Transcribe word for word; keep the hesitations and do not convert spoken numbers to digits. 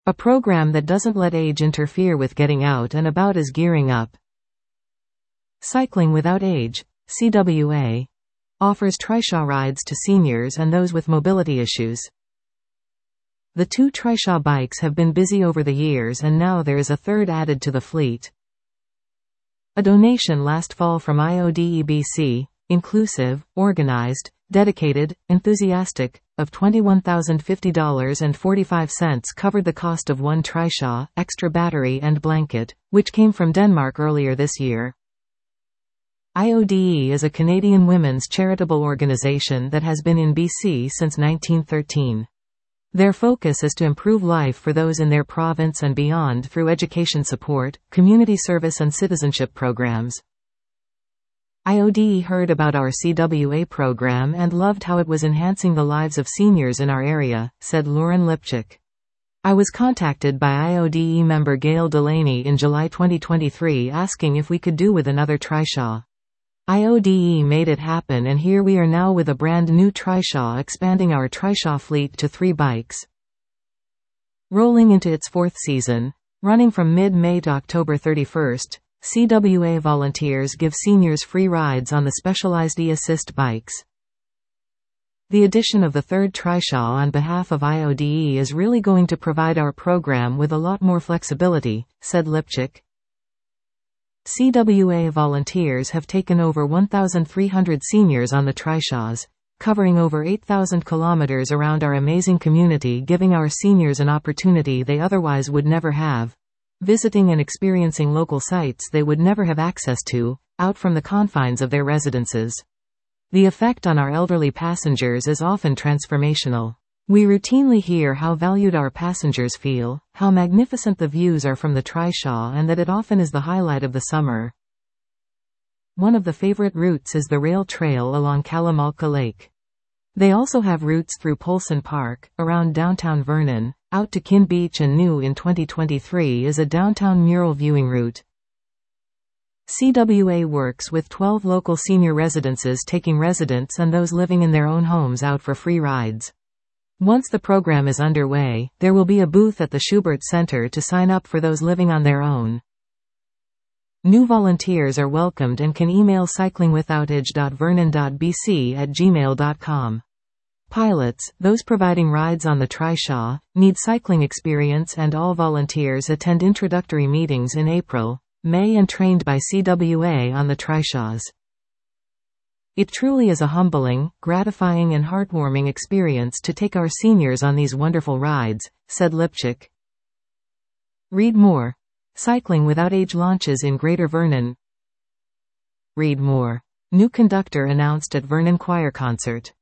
A program that doesn't let age interfere with getting out and about is gearing up. Cycling Without Age, C W A, offers trishaw rides to seniors and those with mobility issues. The two trishaw bikes have been busy over the years, and now there is a third added to the fleet. A donation last fall from I O D E B C, inclusive, organized, dedicated, enthusiastic, of twenty-one thousand fifty dollars and forty-five cents covered the cost of one trishaw, extra battery and blanket, which came from Denmark earlier this year. I O D E is a Canadian women's charitable organization that has been in B C since nineteen thirteen. Their focus is to improve life for those in their province and beyond through education support, community service and citizenship programs. I O D E heard about our C W A program and loved how it was enhancing the lives of seniors in our area, said Lauren Lipchik. I was contacted by I O D E member Gail Delaney in July twenty twenty-three asking if we could do with another trishaw. I O D E made it happen, and here we are now with a brand new trishaw, expanding our trishaw fleet to three bikes. Rolling into its fourth season, running from mid-May to October thirty-first, C W A volunteers give seniors free rides on the specialized e-assist bikes. The addition of the third trishaw on behalf of I O D E is really going to provide our program with a lot more flexibility, said Lipchik. C W A volunteers have taken over one thousand three hundred seniors on the trishaws, covering over eight thousand kilometers around our amazing community, giving our seniors an opportunity they otherwise would never have, visiting and experiencing local sites they would never have access to, out from the confines of their residences. The effect on our elderly passengers is often transformational. We routinely hear how valued our passengers feel, how magnificent the views are from the trishaw, and that it often is the highlight of the summer. One of the favorite routes is the rail trail along Kalamalka Lake. They also have routes through Polson Park, around downtown Vernon, out to Kin Beach, and new in twenty twenty-three is a downtown mural viewing route. C W A works with twelve local senior residences, taking residents and those living in their own homes out for free rides. Once the program is underway, there will be a booth at the Schubert Center to sign up for those living on their own. New volunteers are welcomed and can email cyclingwithoutage dot vernon dot b c at gmail dot com. Pilots, those providing rides on the trishaw, need cycling experience, and all volunteers attend introductory meetings in April, May and trained by C W A on the trishaws. It truly is a humbling, gratifying and heartwarming experience to take our seniors on these wonderful rides, said Lipchik. Read more. Cycling Without Age launches in Greater Vernon. Read more. New conductor announced at Vernon Choir Concert.